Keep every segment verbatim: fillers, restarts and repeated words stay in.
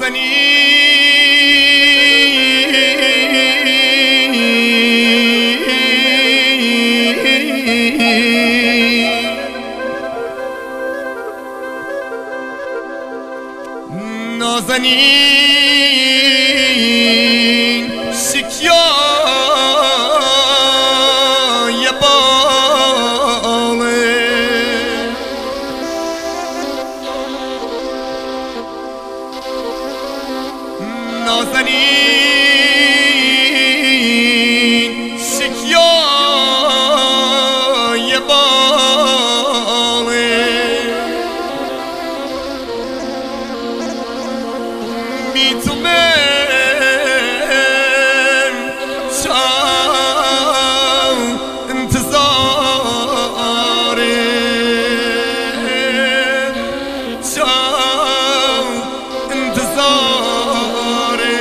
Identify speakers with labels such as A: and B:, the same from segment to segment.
A: نازنین شکیای باله نازنین شکیای باله بی تو من چند انتظاره چند انتظاره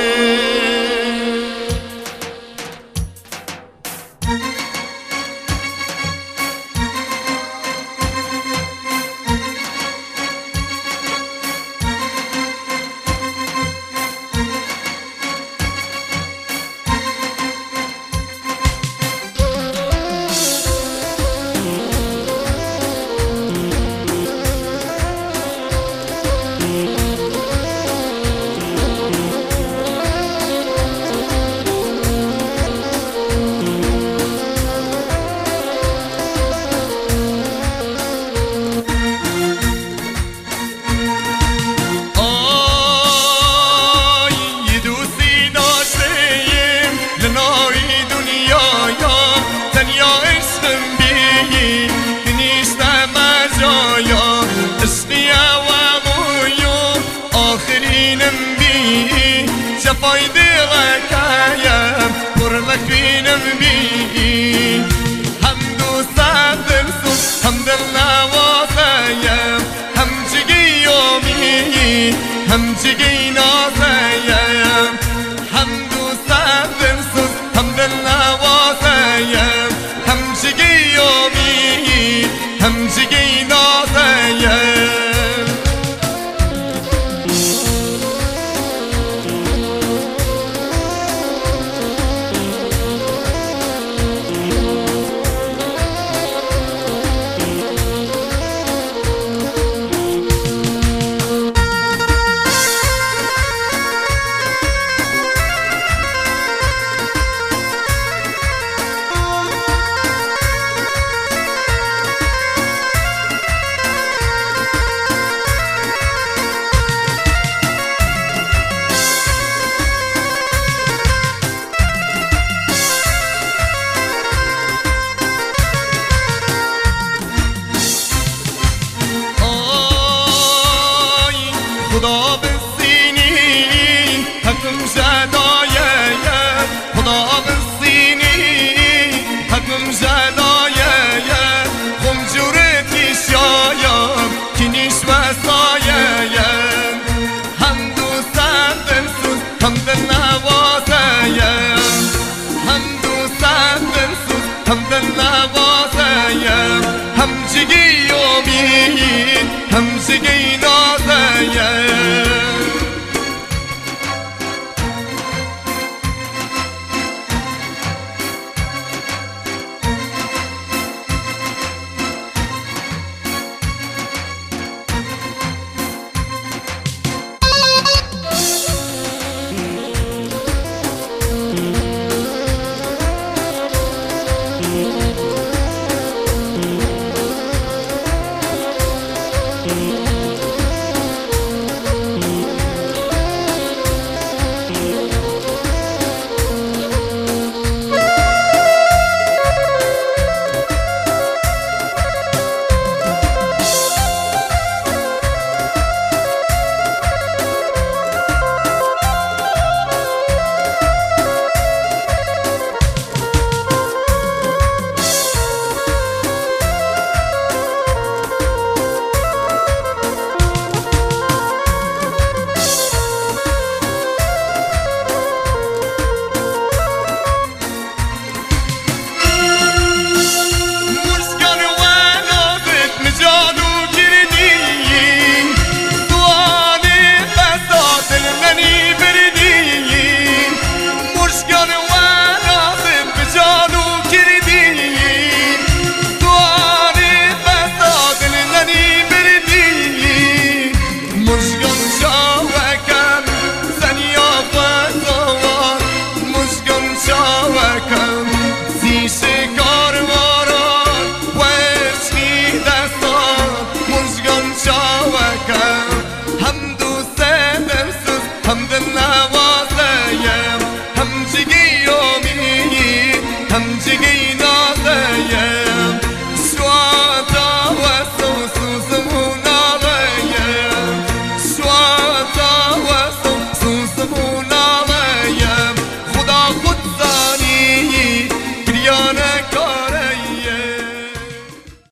A: شفای دلک ایم پر لکوینم بی هم دوستم دل سوز هم دل نوازیم هم جگیومی هم جگی نازیم هم دوستم دل سوز هم دل نوازیم هم جگیومی هم جگی نازیم خدا بسینی حکم جدایه خدا بسینی حکم جدایه خم جورتی شایم کنیش و سایه هم دوستم دلسوز هم دل نوازیم هم دوستم دلسوز هم دل نوازیم هم جگی